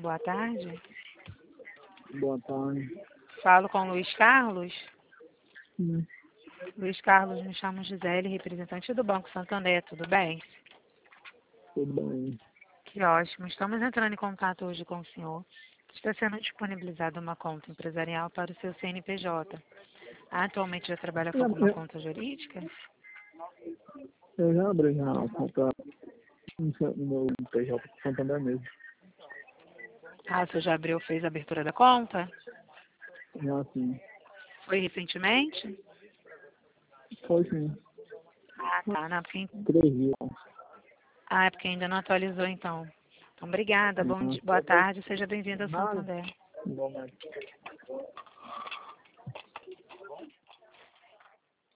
boa tarde. Boa tarde. Falo com o Luiz Carlos. Sim, Luiz Carlos, me chamo Gisele, representante do Banco Santander, tudo bem? tudo bem. Que ótimo. Estamos entrando em contato hoje com o senhor. Está sendo disponibilizada uma conta empresarial para o seu CNPJ. Atualmente já trabalha com alguma conta jurídica? Eu já abri já a conta no meu PJ com Santander mesmo. Ah, você já abriu, fez a abertura da conta? Já sim. Foi recentemente? Foi sim. Ah, tá. Não, porque... 3 dias. Ah, é porque ainda não atualizou, então. Então, obrigada. Boa tarde. Seja bem-vindo ao Nada. Santander. Bom, mas...